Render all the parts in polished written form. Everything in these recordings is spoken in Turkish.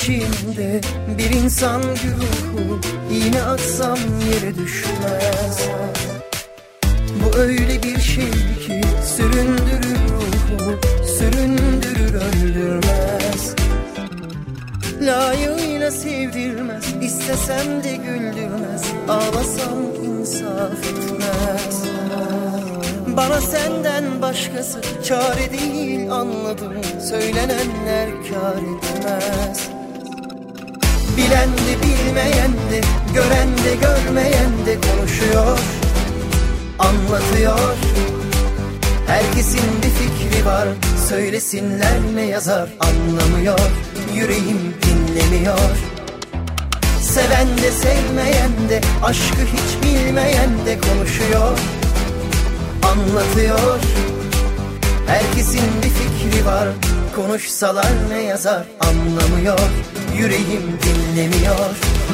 içinde bir insan güruhu, yine atsam yere düşmez. Bu öyle bir şey ki süründürür ruhu, süründürür öldürmez. Layığıyla sevdirmez, istesem de güldürmez, ağlasam insaf etmez. Bana senden başkası çare değil, anladım, söylenenler kâr etmez. Bilen de bilmeyen de, gören de görmeyen de konuşuyor, anlatıyor. Herkesin bir fikri var, söylesinler ne yazar, anlamıyor. Yüreğim dinlemiyor. Seven de sevmeyen de, aşkı hiç bilmeyen de konuşuyor, anlatıyor. Herkesin bir fikri var, konuşsalar ne yazar, anlamıyor. Yüreğim dinlemiyor.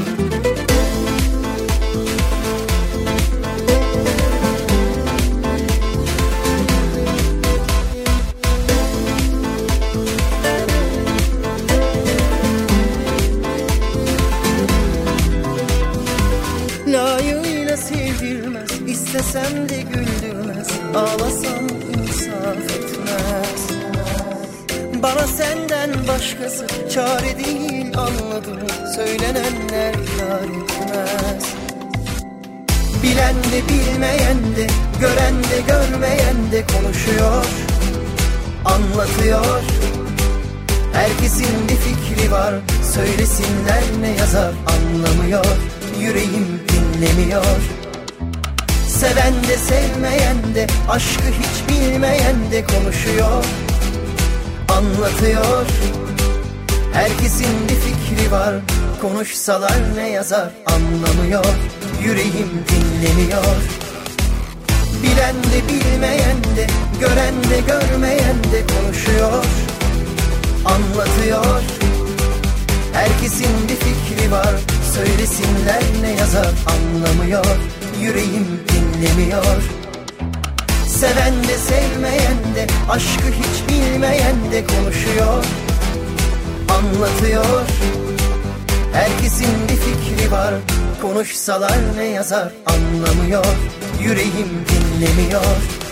Layığıyla sevdirmez, istesem de güldürmez, ağlasam insaf etmez. Bana senden başkası çare değil, anladım, söylenenler kâr etmez. Bilen de bilmeyen de, gören de görmeyen de konuşuyor, anlatıyor. Herkesin bir fikri var, söylesinler ne yazar, anlamıyor. Yüreğim dinlemiyor. Seven de sevmeyen de, aşkı hiç bilmeyen de konuşuyor, anlatıyor. Herkesin bir fikri var, konuşsalar ne yazar, anlamıyor. Yüreğim dinlemiyor. Bilen de bilmeyen de, gören de görmeyen de konuşuyor, anlatıyor. Herkesin bir fikri var, söylesinler ne yazar, anlamıyor. Yüreğim dinlemiyor. Seven de sevmeyen de, aşkı hiç bilmeyen de konuşuyor, anlatıyor. Herkesin bir fikri var, konuşsalar ne yazar, anlamıyor. Yüreğim dinlemiyor.